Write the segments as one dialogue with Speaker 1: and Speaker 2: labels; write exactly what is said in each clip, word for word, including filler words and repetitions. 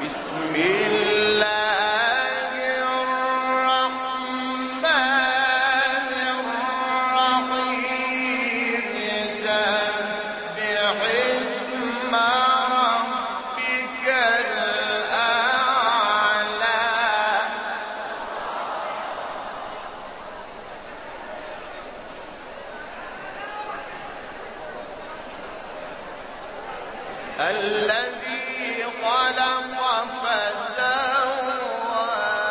Speaker 1: بسم الله الرحمن الرحيم سبح اسم ربك الأعلى الذي خلق فسوى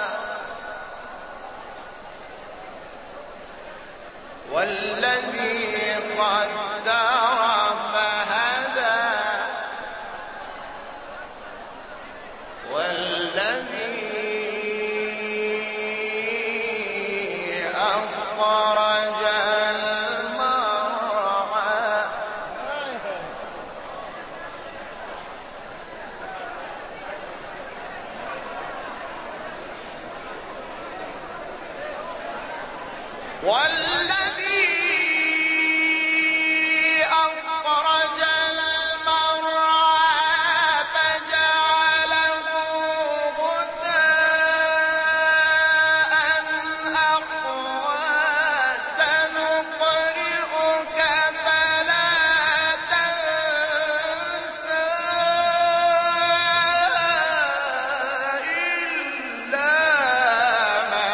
Speaker 1: والذي قدر فهدى والذي أخرج المرعى والذي أخرج المرعى فجعله غثاء أحوى سنقرئك فلا تنسى إلا ما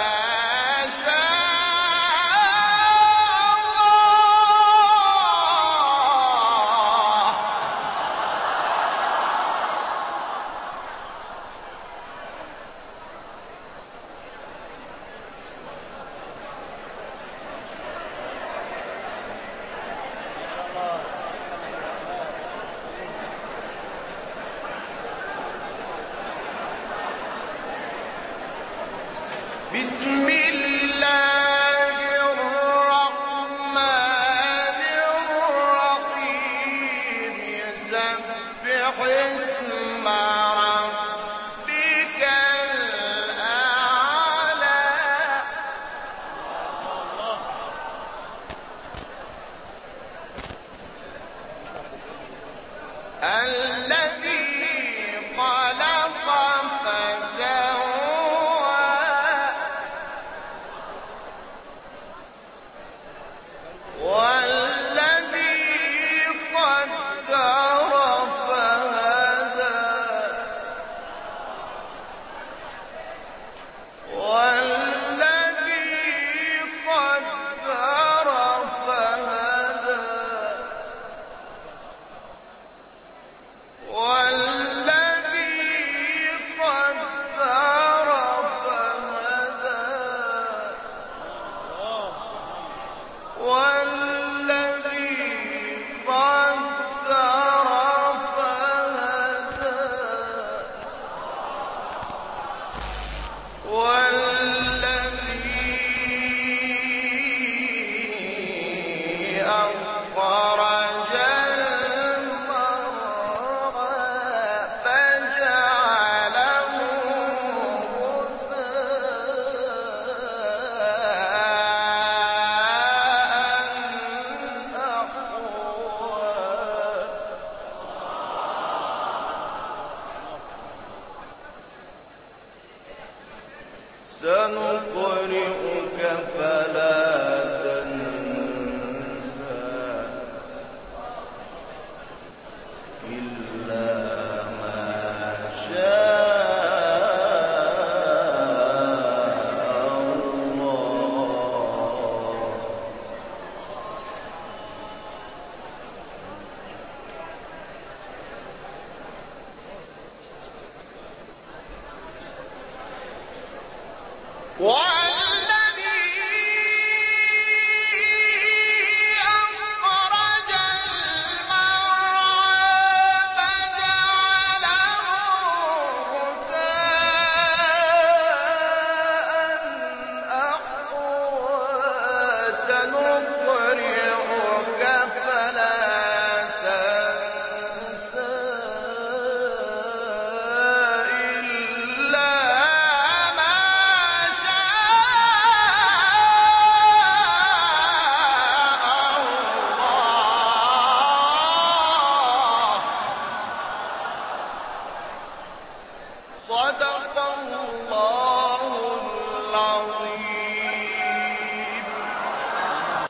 Speaker 1: بسم الله الرحمن الرحيم سبح اسم ربك الأعلى الذي خلق فسوى والذي قدر فهدى والذي قدر فهدى والذي قدر فهدى والذي قدر فهدى والذي أخرج المرعى فجعله غثاء أحوى سنقرئك فلا تنسى إلا ما شاء الله والذي أخرج المرعى فجعله غثاء أحوى سنقرئك فلا تنسى إلا ما شاء صدق الله